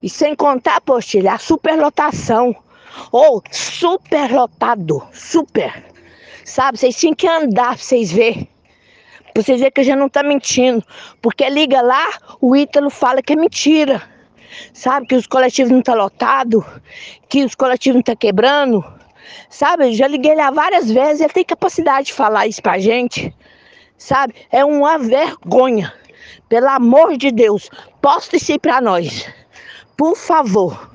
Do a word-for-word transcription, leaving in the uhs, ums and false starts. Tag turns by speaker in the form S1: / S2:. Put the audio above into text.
S1: E sem contar, Postilha, a superlotação. Ou superlotado, super. Sabe, vocês tinham que andar pra vocês verem. Pra vocês verem que a gente não tá mentindo. Porque liga lá, o Ítalo fala que é mentira. Sabe, que os coletivos não tá lotado, que os coletivos não tá quebrando. Sabe, eu já liguei lá várias vezes, ele tem capacidade de falar isso pra gente. Sabe, é uma vergonha. Pelo amor de Deus, posta isso aí pra nós. Por favor.